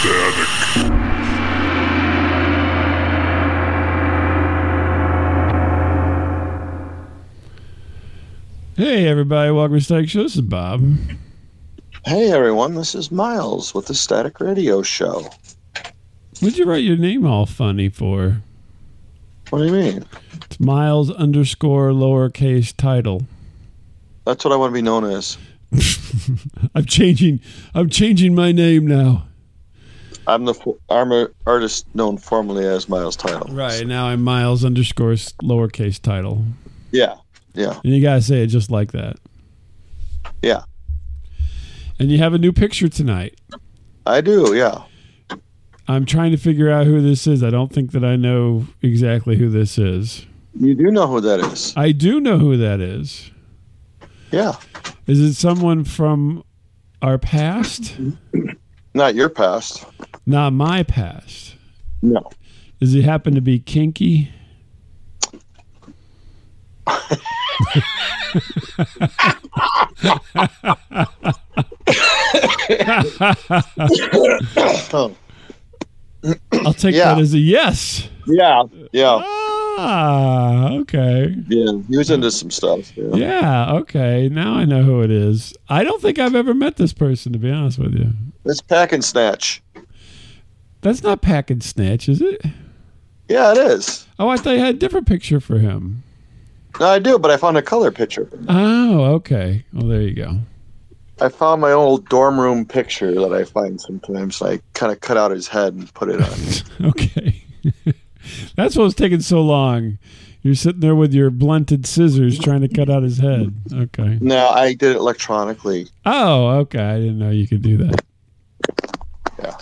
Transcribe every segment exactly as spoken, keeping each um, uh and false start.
Static. Hey everybody, welcome to Static Show. This is Bob. Hey everyone, this is Miles with the Static Radio Show. What'd you write your name all funny for? What do you mean? It's Miles underscore lowercase title. That's what I want to be known as. I'm changing. I'm changing my name now. I'm the I'm a artist known formerly as Miles Title. Right now, I'm Miles underscore lowercase title. Yeah, yeah, And you gotta say it just like that. yeah. And you have a new picture tonight. I do. Yeah. I'm trying to figure out who this is. I don't think that I know exactly who this is. You do know who that is. I do know who that is. Yeah. Is it someone from our past? Not your past. Not my past. No. Does he happen to be kinky? Oh. I'll take Yeah. that as a yes. Yeah. Yeah. Ah, okay. Yeah. He was into some stuff. Yeah. Yeah, okay. Now I know who it is. I don't think I've ever met this person, to be honest with you. It's Pack and Snatch. That's not Pack and Snatch, is it? Yeah, it is. Oh, I thought you had a different picture for him. No, I do, but I found a color picture. Oh, okay. Well, there you go. I found my old dorm room picture that I find sometimes. I kind of cut out his head and put it on. Okay. That's what was taking so long. You're sitting there with your blunted scissors trying to cut out his head. Okay. No, I did it electronically. Oh, okay. I didn't know you could do that. Yeah.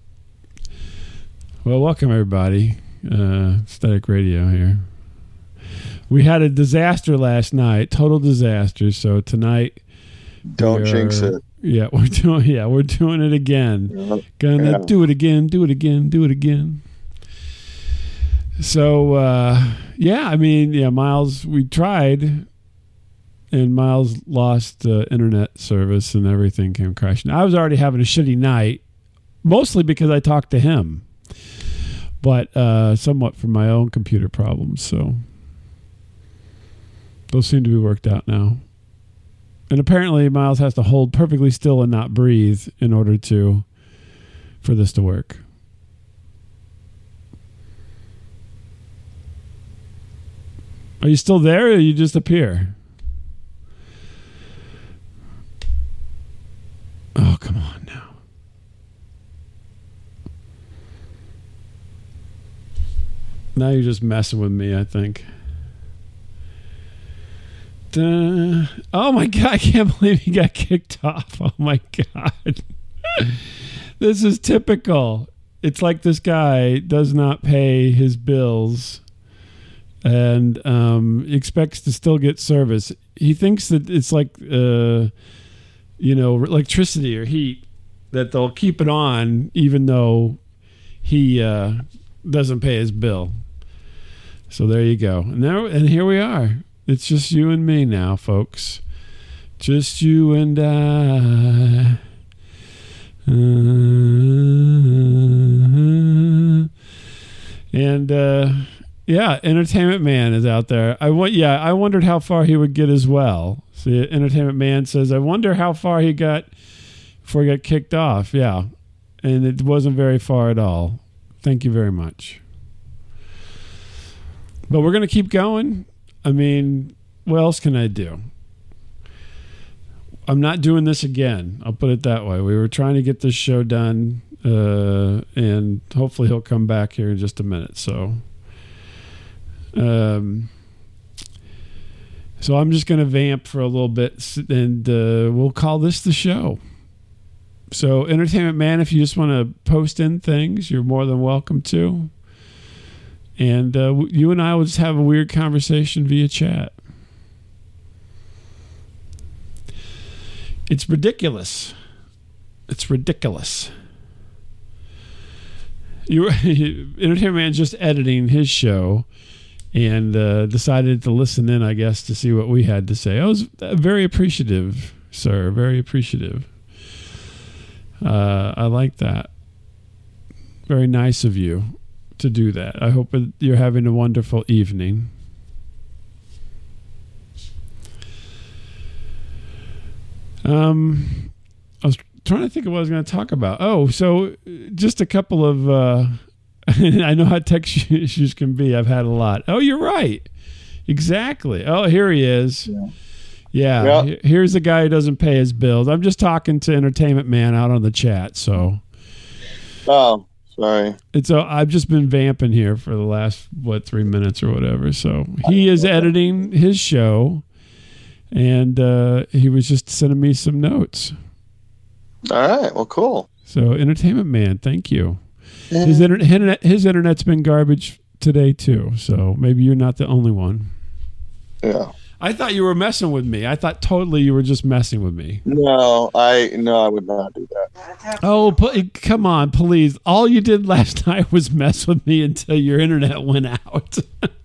Well, welcome everybody. Uh, Static Radio here. We had a disaster last night, total disaster. So tonight, Don't we jinx are- it. Yeah, we're doing. Yeah, we're doing it again. Yeah. Gonna Yeah. do it again. Do it again. Do it again. So uh, yeah, I mean, yeah, Miles. We tried, and Miles lost uh, internet service, and everything came crashing. I was already having a shitty night, mostly because I talked to him, but uh, somewhat from my own computer problems. So those seem to be worked out now. And apparently Miles has to hold perfectly still and not breathe in order to for this to work. Are you still there, or you just appear? Oh, come on now. Now you're just messing with me, I think. Duh. Oh my God, I can't believe he got kicked off. Oh my God. This is typical. It's like this guy does not pay his bills and um, expects to still get service. He thinks that it's like, uh, you know, electricity or heat, that they'll keep it on even though he uh, doesn't pay his bill. So there you go. And there, and here we are. It's just you and me now, folks. Just you and I. Uh, and uh, yeah, Entertainment Man is out there. I want. Yeah, I wondered how far he would get as well. See, Entertainment Man says, "I wonder how far he got before he got kicked off." Yeah, and it wasn't very far at all. Thank you very much. But we're gonna keep going. I mean, what else can I do? I'm not doing this again. I'll put it that way. We were trying to get this show done, uh, and hopefully he'll come back here in just a minute. So, um, so I'm just going to vamp for a little bit, and uh, we'll call this the show. So, Entertainment Man, if you just want to post in things, you're more than welcome to. And uh, you and I will just have a weird conversation via chat. It's ridiculous. It's ridiculous. You, Entertainment Man's just editing his show and uh, decided to listen in, I guess, to see what we had to say. I was very appreciative, sir. Very appreciative. Uh, I like that. Very nice of you to do that. I hope you're having a wonderful evening. Um, I was trying to think of what I was going to talk about. Oh, so just a couple of, uh, I know how tech issues can be. I've had a lot. Oh, you're right. Exactly. Oh, here he is. Yeah. Yeah. Yep. Here's the guy who doesn't pay his bills. I'm just talking to Entertainment Man out on the chat. So. Oh, sorry. It's a, I've just been vamping here for the last, what, three minutes or whatever. So he is editing his show, and uh, he was just sending me some notes. All right. Well, cool. So Entertainment Man, thank you. Yeah. His internet, his internet's been garbage today too. So maybe you're not the only one. Yeah. I thought you were messing with me. I thought totally you were just messing with me. No, I no, I would not do that. Oh, p- come on, please. All you did last night was mess with me until your internet went out.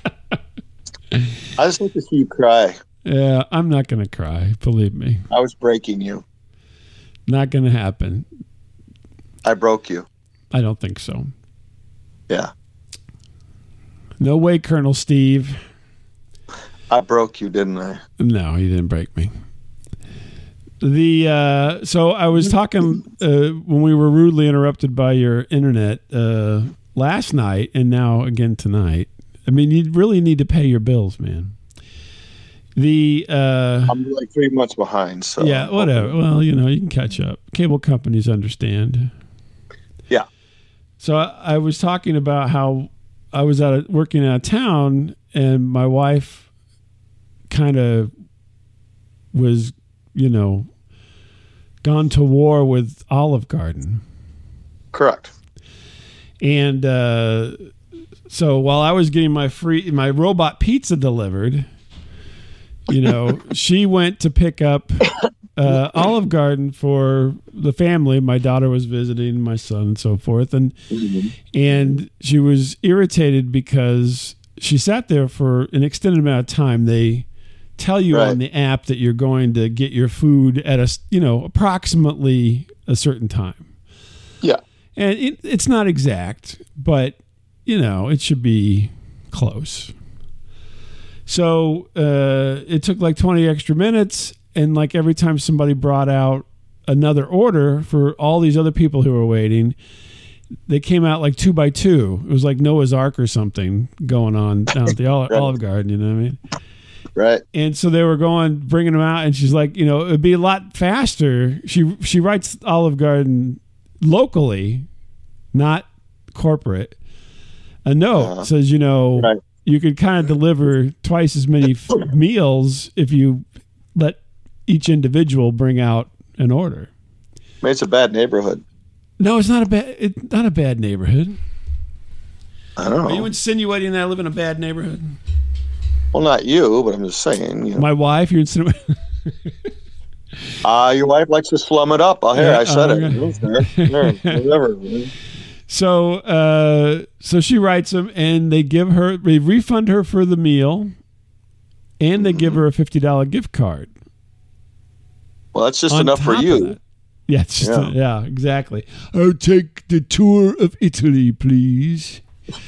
I just like to see you cry. Yeah, I'm not going to cry. Believe me. I was breaking you. Not going to happen. I broke you. I don't think so. Yeah. No way, Colonel Steve. I broke you, didn't I? No, you didn't break me. The uh, so I was talking uh, when we were rudely interrupted by your internet uh, last night, and now again tonight. I mean, you really need to pay your bills, man. The uh, I'm like three months behind, so yeah, whatever. Well, you know, you can catch up. Cable companies understand. Yeah. So I, I was talking about how I was out of, working out of town, and my wife kind of was, you know, gone to war with Olive Garden. Correct. And uh, so while I was getting my free my robot pizza delivered, you know, she went to pick up uh, Olive Garden for the family. My daughter was visiting, my son, and so forth, and mm-hmm. and she was irritated because she sat there for an extended amount of time. They tell you right. on the app that you're going to get your food at a, you know, approximately a certain time. Yeah. And it, it's not exact, but, you know, it should be close. So uh, it took like twenty extra minutes. And like every time somebody brought out another order for all these other people who were waiting, they came out like two by two. It was like Noah's Ark or something going on down at the Olive, right. Olive Garden, you know what I mean? Right. And so they were going, bringing them out, and she's like, you know, it'd be a lot faster. She she writes Olive Garden locally, not corporate. A note uh-huh. says, you know, right. you could kind of deliver twice as many f- meals if you let each individual bring out an order. I mean, it's a bad neighborhood. No, it's not a bad. It's not a bad neighborhood. I don't know. Are you insinuating that I live in a bad neighborhood? Well, not you, but I'm just saying. You know. My wife, you're insinuating. uh, your wife likes to slum it up. Oh, here, yeah, I said uh, it. There, whatever. So, uh, so she writes them, and they give her, they refund her for the meal, and they mm-hmm. give her a fifty dollars gift card. Well, that's just enough for you. Yeah, it's just yeah. A, yeah, exactly. I'll take the tour of Italy, please.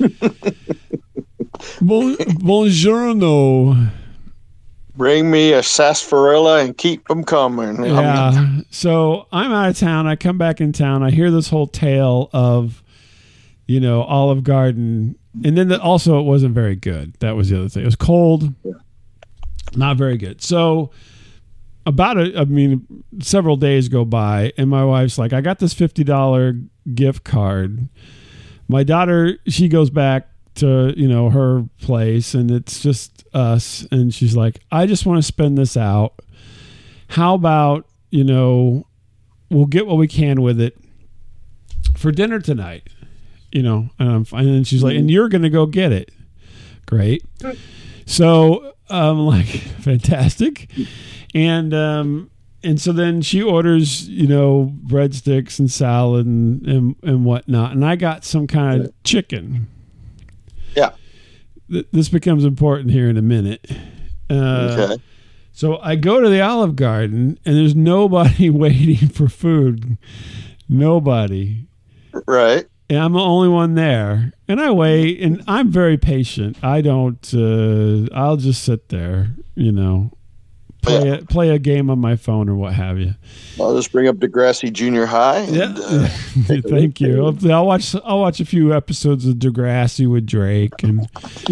Bon, buongiorno. Bring me a sarsaparilla and keep them coming. Yeah. So I'm out of town. I come back in town. I hear this whole tale of, you know, Olive Garden. And then the, also it wasn't very good. That was the other thing. It was cold. Yeah. Not very good. So about a, I mean, several days go by, and my wife's like, I got this fifty dollars gift card. My daughter, she goes back to, you know, her place, and it's just us. And she's like, I just want to spend this out. How about, you know, we'll get what we can with it for dinner tonight, you know? And, I'm, and then she's like, and you're going to go get it. Great. So I'm like, fantastic. And, um, and so then she orders, you know, breadsticks and salad and, and, and whatnot. And I got some kind of chicken. Yeah. Th- this becomes important here in a minute. Uh, okay. So I go to the Olive Garden, and there's nobody waiting for food. Nobody. Right. and I'm the only one there. And I wait, and I'm very patient. I don't. Uh, I'll just sit there, you know, play Yeah. a, play a game on my phone or what have you. I'll just bring up Degrassi Junior High. And, Yeah, uh, thank you. I'll, I'll watch. I'll watch a few episodes of Degrassi with Drake and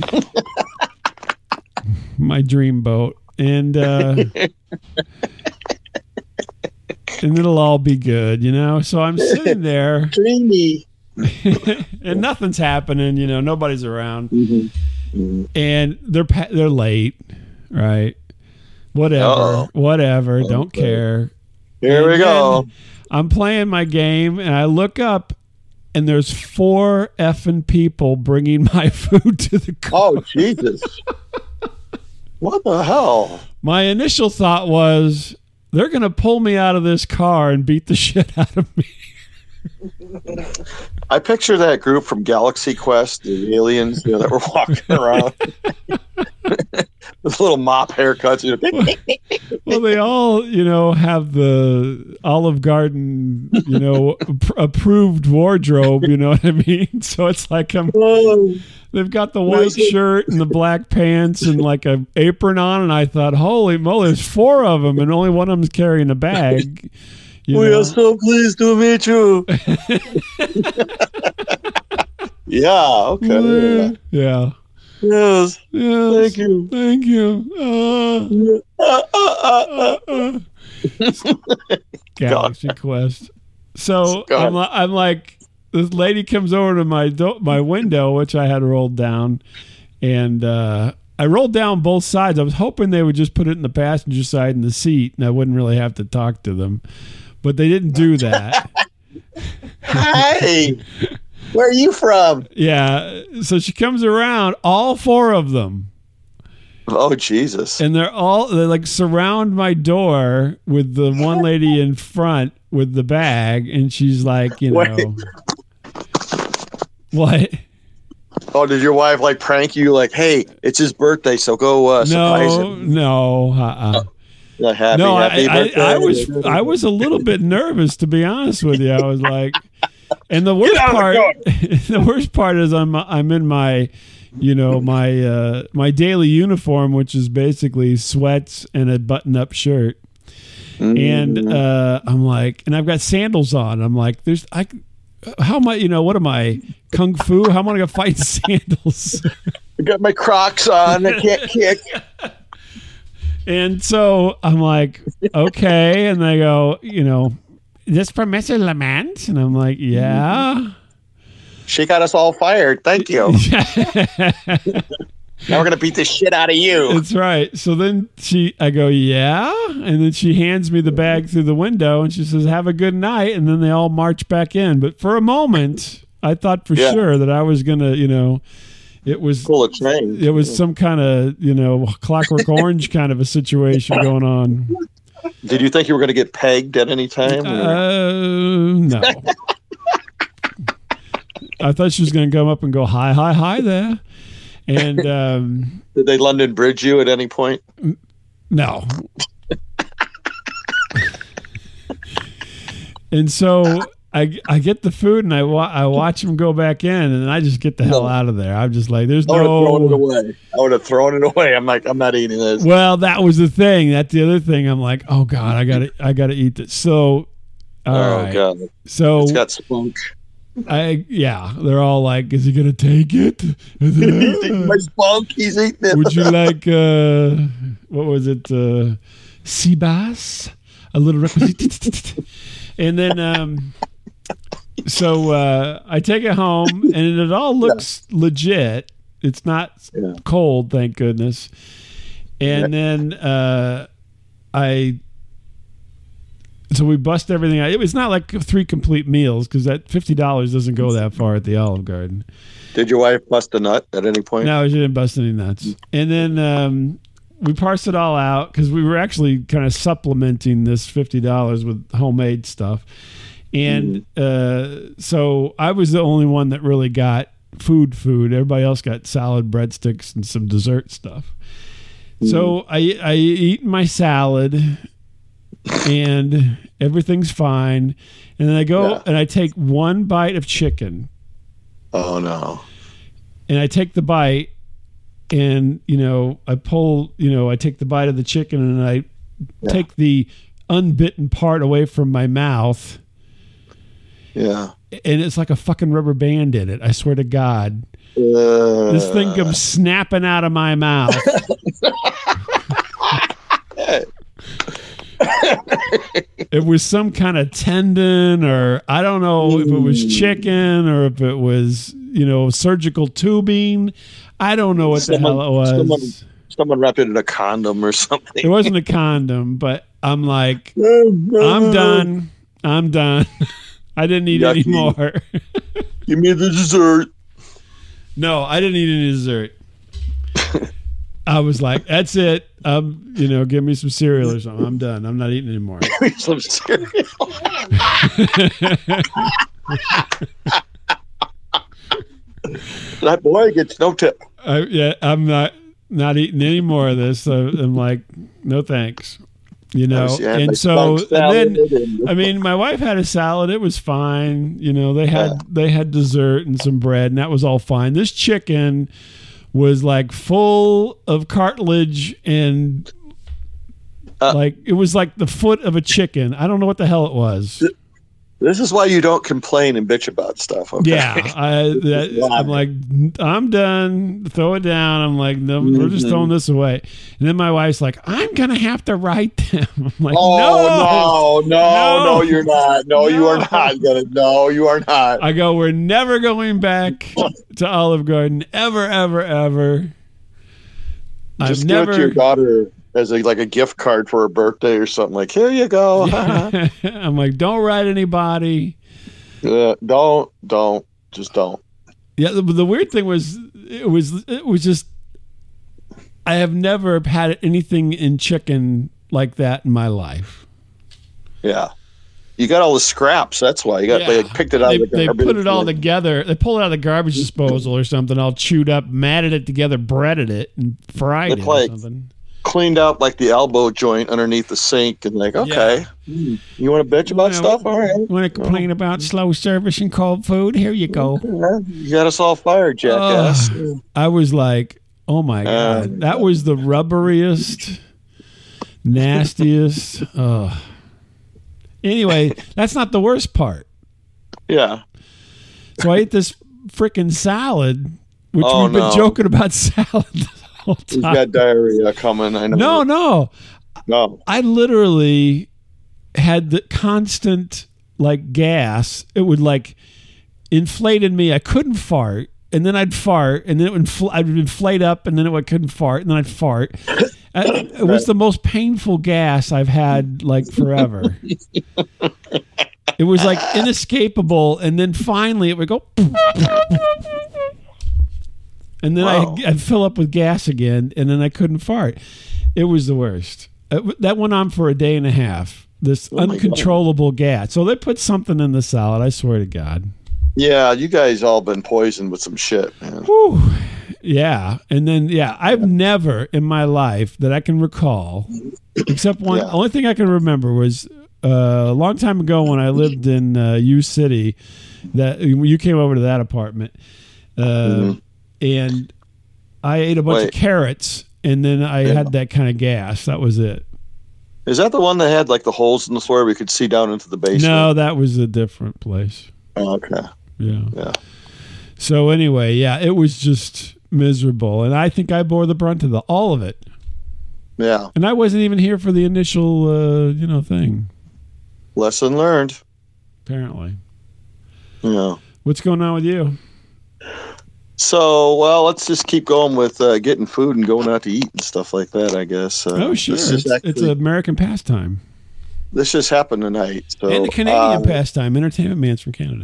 my dreamboat, and uh, and it'll all be good, you know. So I'm sitting there, dreamy. and nothing's happening, you know. Nobody's around, Mm-hmm. Mm-hmm. and they're pa- they're late, right? Whatever, Uh-oh. whatever. Don't care. Here And we go. then I'm playing my game, and I look up, and there's four effing people bringing my food to the car. Oh, Jesus. What the hell? My initial thought was, they're going to pull me out of this car and beat the shit out of me. I picture that group from Galaxy Quest, the aliens, you know, that were walking around with little mop haircuts. You know. Well, they all, you know, have the Olive Garden, you know, ap- approved wardrobe, you know what I mean? So it's like I'm... They've got the white shirt and the black pants and like a apron on, and I thought, holy moly, there's four of them, and only one of them's carrying a bag. You We know? are so pleased to meet you. Yeah, okay. Yeah. Yes. Yes. Thank you. Thank you. Uh, Uh, uh, uh, uh. uh. Galaxy Quest. So God. I'm, li- I'm like, this lady comes over to my do- my window, which I had rolled down, and uh, I rolled down both sides. I was hoping they would just put it in the passenger side in the seat, and I wouldn't really have to talk to them, but they didn't do that. Hi. Where are you from? Yeah, so she comes around, all four of them, Oh, Jesus. and they're all they like surround my door with the one lady in front with the bag, and she's like, you know, Wait. what? Oh, did your wife like prank you? Like, hey, it's his birthday, so go uh, surprise No, him. no, uh-uh. Yeah, happy, no. happy I, birthday. I, I was I was a little bit nervous, to be honest with you. I was like, and the worst out of the part, car. the worst part is I'm I'm in my, you know, my uh, my daily uniform, which is basically sweats and a button-up shirt. And Mm. uh, I'm like, and I've got sandals on. I'm like, there's, I, how am I, you know, what am I, kung fu? How am I going to fight sandals? I got my Crocs on. I can't kick. And so I'm like, okay. And they go, you know, is this for Mister Lamont? And I'm like, yeah. She got us all fired. Thank you. Now we're gonna beat the shit out of you. That's right. So then she, I go, yeah. And then she hands me the bag through the window and she says, have a good night. And then they all march back in. But for a moment, I thought for Yeah. sure that I was going to, you know, it was, Pull a chain. it was some kind of, you know, Clockwork Orange kind of a situation going on. Did you think you were gonna get pegged at any time? or- Uh, no. I thought she was going to come up and go, hi, hi, hi there. And um, Did they London Bridge you at any point? no. And so I, I get the food and I, wa- I watch him go back in, and then I just get the hell No. out of there. I'm just like, there's I would have thrown it no. away. I would have thrown it away. I'm like, I'm not eating this. Well, that was the thing. That's the other thing. I'm like, oh God, I gotta I gotta eat this. So, all oh right. god, So it's got spunk. I yeah, they're all like, is he gonna take it? He's eating my spunk. He's eating it. Would you like uh what was it? Uh sea bass? A little requisite. And then um so uh I take it home and it all looks legit. It's not Yeah. cold, thank goodness. And then uh I so we bust everything out. It was not like three complete meals because that fifty dollars doesn't go that far at the Olive Garden. Did your wife bust a nut at any point? No, she didn't bust any nuts. And then um, we parsed it all out because we were actually kind of supplementing this fifty dollars with homemade stuff. And uh, so I was the only one that really got food food. Everybody else got salad, breadsticks, and some dessert stuff. So I, I eat my salad and everything's fine. And then I go Yeah. and I take one bite of chicken Oh no. And I take the bite, and you know, I pull, you know, I take the bite of the chicken, and I Yeah. take the unbitten part away from my mouth, Yeah. and it's like a fucking rubber band in it. I swear to God, Uh, this thing comes snapping out of my mouth. It was some kind of tendon, or I don't know if it was chicken or if it was, you know, surgical tubing. I don't know what Someone- the hell it was. someone- Someone wrapped it in a condom or something. It wasn't a condom, but I'm like, I'm done. I'm done. I didn't eat Yucky. any more. Give me the dessert. No, I didn't eat any dessert. I was like, that's it. Um, you know, give me some cereal or something. I'm done. I'm not eating anymore. Some cereal. That boy gets no tip. I, yeah, I'm not not eating any more of this. So I'm like, no thanks. You know, Yeah, and like so spunk and then salad and- I mean, my wife had a salad. It was fine. You know, they had Yeah. they had dessert and some bread, and that was all fine. This chicken was like full of cartilage and Uh, like it was like the foot of a chicken. I don't know what the hell it was. This is why you don't complain and bitch about stuff. Okay? Yeah, I, that, I'm like, I'm done. Throw it down. I'm like, no, we're just Mhm. throwing this away. And then my wife's like, I'm gonna have to write them. I'm like, Oh no, no, No. no, you're not. No, you are No. not gonna. No, you are not. I go, we're never going back to Olive Garden, ever, ever, ever. Just I've give never. it to your daughter as a like a gift card for her birthday or something. Like, here you go. I'm like, don't write anybody. Yeah, don't, don't, just don't. Yeah, the, the weird thing was, it was, it was just. I have never had anything in chicken like that in my life. Yeah, you got all the scraps. That's why you got. Yeah. They picked it out. They, of the they garbage. put it all together. They pulled it out of the garbage disposal or something, all chewed up, matted it together, breaded it, and fried Look it like- or something. Cleaned out like the elbow joint underneath the sink, and like, okay, Hmm. you want to bitch about Yeah. stuff? All right. Want to complain about slow service and cold food? Here you go. You got us all fired, jackass. I was like, oh my Uh, God. That was the rubberiest, nastiest. Ugh. Anyway, that's not the worst part. Yeah. So I ate this freaking salad, which Oh, we've been no. joking about salad the whole He's time. got diarrhea coming. I know. No, no. no. I literally had the constant like gas. It would like inflate in me. I couldn't fart, and then I'd fart, and then it would infl- I'd inflate up, and then it would, couldn't fart, and then I'd fart. Uh, it was the most painful gas I've had like forever. It was like inescapable, and then finally it would go, and then Wow. I, I'd fill up with gas again, and then I couldn't fart. It was the worst. Uh, That went on for a day and a half. This Oh my God. uncontrollable gas. So they put something in the salad. I swear to God. Yeah, you guys all been poisoned with some shit, man. Whew. Yeah, and then yeah, I've never in my life that I can recall, except one. Yeah. The only thing I can remember was uh, a long time ago when I lived in uh, U City. That you came over to that apartment, uh, Mhm. and I ate a bunch of Wait. carrots, and then I Yeah. had that kind of gas. That was it. Is that the one that had like the holes in the floor we could see down into the basement? No, that was a different place. Oh, okay. Yeah. Yeah. So anyway, yeah, it was just miserable, and I think I bore the brunt of the all of it. Yeah. And I wasn't even here for the initial, uh, you know, thing. Lesson learned. Apparently, Yeah. what's going on with you? So, well, let's just keep going with uh, getting food and going out to eat and stuff like that, I guess. Uh, oh, sure, This, it's, just it's an actually, American pastime this just happened tonight. So, and a Canadian uh, pastime. Entertainment Man's from Canada.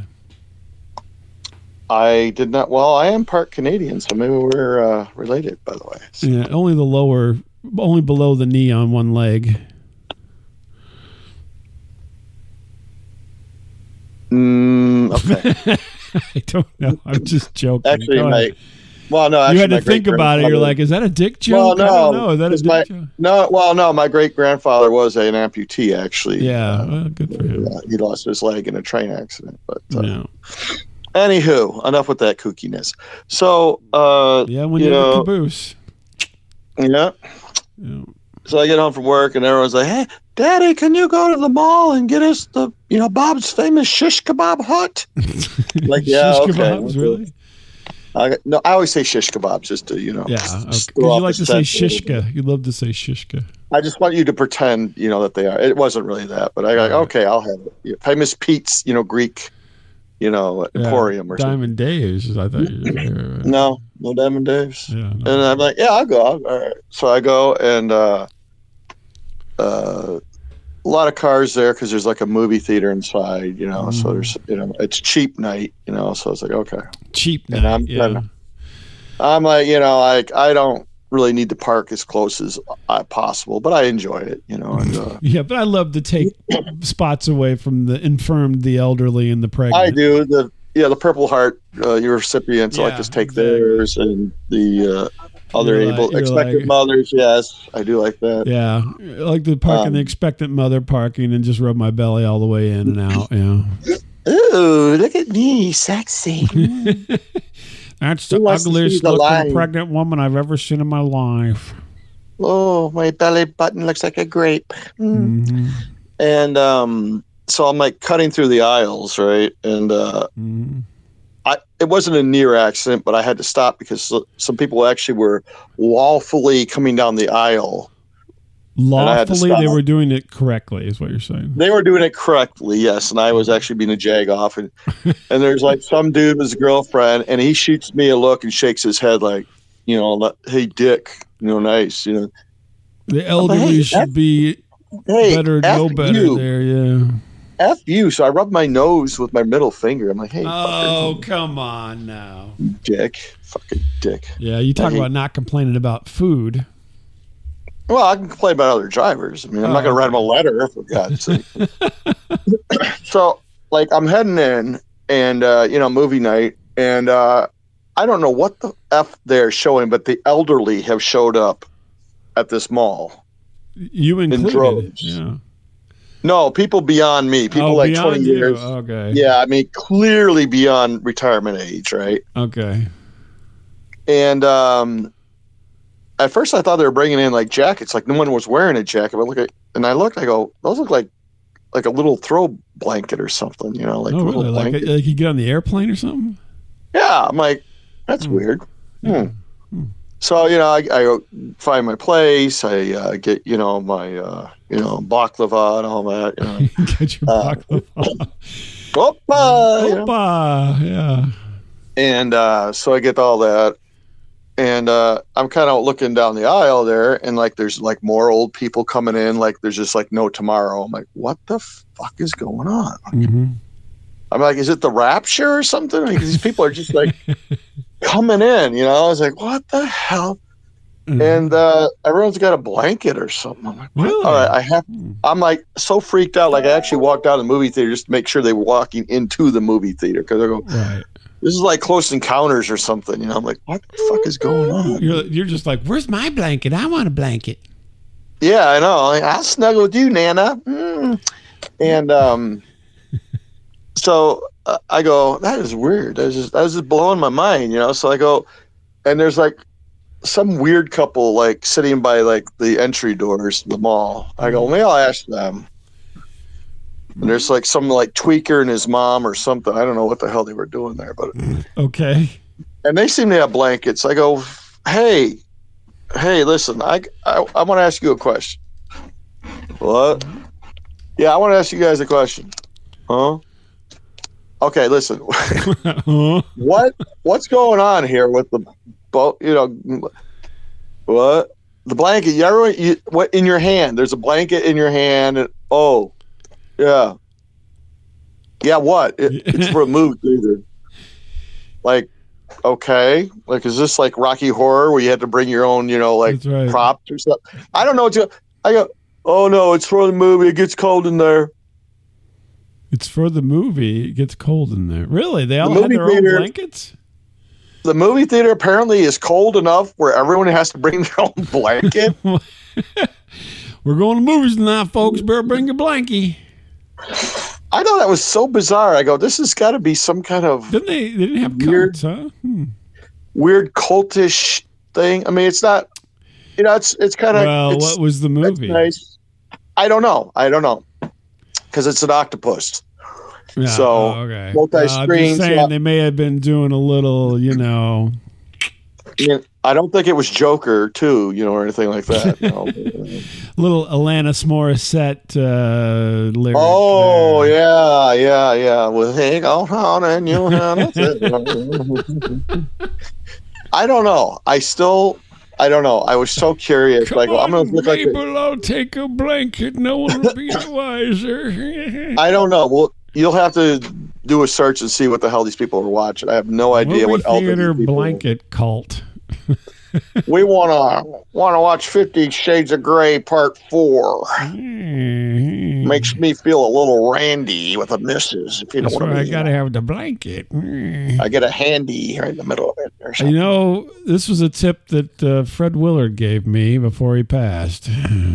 I did not. Well, I am part Canadian, so maybe we're uh, related, by the way. So, Yeah, only the lower, only below the knee on one leg. mm, okay. I don't know. I'm just joking. Actually, Go my ahead. well, no. Actually, you had my to think about it. You're great-grandfather- like, is that a dick Well, joke? I don't no, know. Is that a 'cause dick my- joke? no, well, no. My great grandfather was an amputee. Actually, Yeah, Uh, well, good for him. yeah, he lost his leg in a train accident. But uh, Yeah. Anywho, enough with that kookiness. So, uh, Yeah, when you you're know, the caboose. Yeah. Yeah. So I get home from work and everyone's like, "Hey, Daddy, can you go to the mall and get us the, you know, Bob's famous shish kebab hut?" Like, yeah, Shish okay. kebabs, okay. really? I, no, I always say shish kebabs just to, you know. Yeah, just because throw you off like the to say scent a little bit. shishka. You love to say shishka. I just want you to pretend, you know, that they are. It wasn't really that, but I like, Right. okay, I'll have it. Yeah, famous Pete's, you know, Greek, you know, Yeah, Emporium or Diamond Dave's. I thought you were something. No, no Diamond Dave's. Yeah, no. And I'm like, yeah, I'll go. I'll, all right. So I go and uh, uh, a lot of cars there because there's like a movie theater inside, you know. Mm. So there's, you know, it's cheap night, you know. So it's like, okay. Cheap And night. I'm yeah. kinda- I'm like, you know, like I don't really need to park as close as uh, possible, but I enjoy it, you know. And uh, Yeah, but I love to take spots away from the infirm, the elderly, and the pregnant. I do the yeah the Purple Heart uh, your recipients. I like Yeah, to take exactly. theirs and the uh, other You're like- able you're expected like- mothers. Yes, I do like that. Yeah, I like to park in the Um, expectant mother parking and just rub my belly all the way in and out. Yeah. Ooh, look at me, sexy. That's the Who wants to ugliest see the looking line? pregnant woman I've ever seen in my life. Oh, my belly button looks like a grape. Mm. Mhm. And um, so I'm like cutting through the aisles, right? And uh, Mhm. I it wasn't a near accident, but I had to stop because so- some people actually were lawfully coming down the aisle. I had to Lawfully, they stop. were doing it correctly, is what you're saying. They were doing it correctly, yes, and I was actually being a jag off, and and there's like some dude with his girlfriend, and he shoots me a look and shakes his head like, you know, like, hey, dick, you know, nice, you know, The elderly hey, should F- be hey, better, F know better you, there, yeah. F you. So I rubbed my nose with my middle finger. I'm like, hey, Oh, fucker, come on now. dick, fucking dick. Yeah, you talk I hate- about not complaining about food. Well, I can complain about other drivers. I mean, I'm Oh, not going to okay. write them a letter, for God's sake. So, like, I'm heading in, and, uh, you know, movie night, and uh, I don't know what the F they're showing, but the elderly have showed up at this mall. You included. droves. Yeah. No, people beyond me, people oh, like beyond twenty you. years. Okay. Yeah, I mean, clearly beyond retirement age, right? Okay. And um, at first, I thought they were bringing in like jackets, like no one was wearing a jacket. But look at, and I looked, I go, those look like like a little throw blanket or something, you know, like oh, a little really? Like, blanket. like you get on the airplane or something? Yeah, I'm like, that's Hmm. weird. Yeah. Hmm. So you know, I, I go find my place. I uh, get you know my uh, you know baklava and all that. You know, Get your Uh, baklava. Opa, you know. Opa. Yeah. And uh, so I get all that, and uh, I'm kind of looking down the aisle there, and like there's like more old people coming in. Like there's just like no tomorrow. I'm like, what the fuck is going on? Mm-hmm. I'm like, is it the rapture or something? Like, these people are just like coming in, you know? I was like, what the hell? And uh, everyone's got a blanket or something. I'm like, what? Really? All right, I have. Hmm. I'm like so freaked out. Like I actually walked out of the movie theater just to make sure they were walking into the movie theater because I go, Right. this is like Close Encounters or something. You know, I'm like, what the fuck is going on? You're, you're just like, where's my blanket? I want a blanket. Yeah, I know. Like, I'll snuggle with you, Nana. Mm. And um, so uh, I go, that is weird. That was just that was just blowing my mind, you know. So I go, and there's like some weird couple like sitting by like the entry doors to the mall. I go, maybe I'll ask them. And there's like some like tweaker and his mom or something. I don't know what the hell they were doing there, but Okay. and they seem to have blankets. I go, hey, hey, listen, I I, I want to ask you a question. What? Yeah, I want to ask you guys a question. Huh? Okay, listen. Huh? what what's going on here with the boat? You know, what the blanket? You ever you, what in your hand? There's a blanket in your hand. And, oh, yeah, yeah. What? It, it's for a movie theater. Like, okay, like is this like Rocky Horror where you had to bring your own, you know, like That's right. props or something? I don't know what to. I go. Oh no, it's for the movie. It gets cold in there. It's for the movie. It gets cold in there. Really? They all The had movie their own theater- blankets? The movie theater apparently is cold enough where everyone has to bring their own blanket. We're going to movies tonight, folks. Better bring your blankie. I thought that was so bizarre. I go, this has got to be some kind of Didn't they? They didn't have Weird. cults, huh? Hmm. weird cultish thing. I mean, it's not. You know, it's it's kind of. Well, what was the movie? Nice. I don't know. I don't know because it's an octopus. Yeah, So, oh, okay. multi-screen, Uh, I'm just saying so- they may have been doing a little, you know. I mean, I don't think it was Joker too, you know, or anything like that. You know. Little Alanis Morissette uh, lyric. Oh there. yeah, yeah, yeah. With hey, go on and you have I don't know. I still, I don't know. I was so curious. Come like, well, I'm on, gonna look like. Mabel, I'll take a blanket. No one will be the wiser. I don't know. Well, you'll have to do a search and see what the hell these people are watching. I have no idea Movie what else. theater blanket cult. We wanna wanna watch Fifty Shades of Grey Part Four. Mm. Makes me feel a little randy with a missus. If you know That's what why I I mean. gotta have the blanket. Mm. I get a handy right in the middle of it. Or something. You know, this was a tip that uh, Fred Willard gave me before he passed.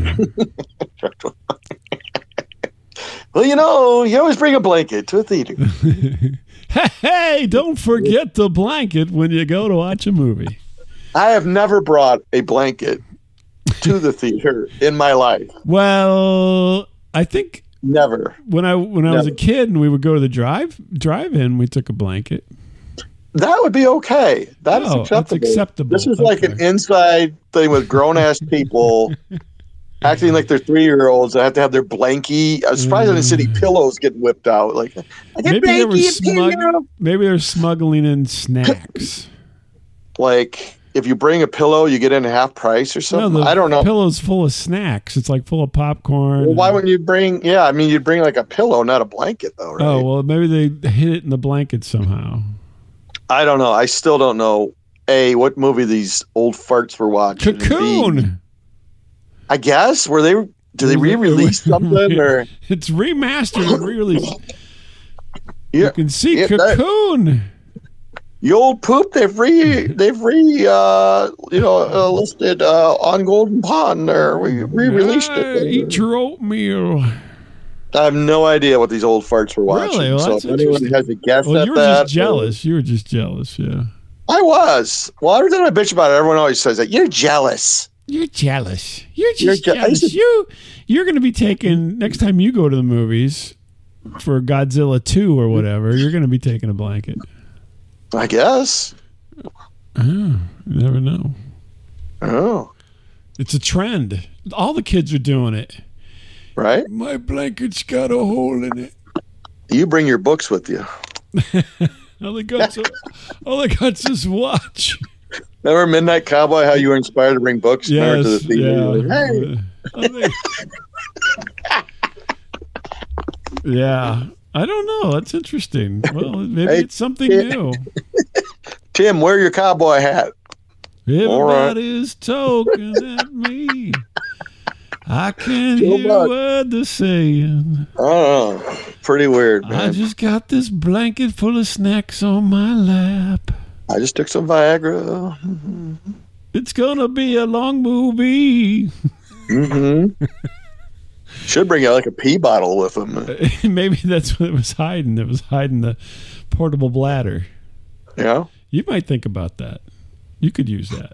Well, you know, you always bring a blanket to a theater. Hey, hey, don't forget the blanket when you go to watch a movie. I have never brought a blanket to the theater in my life. Well, I think Never. when I when I was a Never. kid and we would go to the drive drive-in, we took a blanket. That would be okay. That is Oh, that's acceptable. acceptable. This is like an Okay. inside thing with grown ass people acting like they're three year olds that have to have their blankie. I'm surprised I didn't see any pillows getting whipped out. Like, I get Maybe they were blankie and smug- pillow. Maybe they're smuggling in snacks. Like, if you bring a pillow, you get in half price or something. the I don't know. Pillow's full of snacks. It's like full of popcorn. Well, why wouldn't you bring? Yeah, I mean, you'd bring like a pillow, not a blanket, though, right? Oh well, maybe they hid it in the blanket somehow. I don't know. I still don't know. A, what movie these old farts were watching? and B, Cocoon. I guess were they? Do they re-release something or? It's remastered and re-released. Yeah, You can see yeah, that- Cocoon. the old poop. They've re. They've re. Uh, you know, uh, listed uh, on Golden Pond. There, we re-released Ah, it. Eat your oatmeal. I have no idea what these old farts were watching. Really? Well, so that's if anyone interesting. has a guess Well, at you were that, just jealous. You were just jealous. Yeah. I was. Well, every time I bitch about it, everyone always says that you're jealous. You're jealous. You're You're just je- I jealous. used to- you you're going to be taking next time you go to the movies for Godzilla two or whatever. You're going to be taking a blanket. I guess. Oh, you never know. Oh, It's a trend. All the kids are doing it. right. My blanket's got a hole in it. You bring your books with you. All I got's a, all I got's this watch. Remember Midnight Cowboy? How you were inspired to bring books never Yes, to the theater. yeah. You're like, hey, I think- yeah. I don't know. That's interesting. Well, maybe Hey, it's something yeah. new. Tim, wear your cowboy hat. All right. Everybody's talking at me. I can't So hear much. what they're saying. Oh, pretty weird, I man. just got this blanket full of snacks on my lap. I just took some Viagra. It's gonna be a long movie. Mm-hmm. Should bring out like a pee bottle with him. Maybe that's what it was hiding. It was hiding the portable bladder. Yeah. You might think about that. You could use that.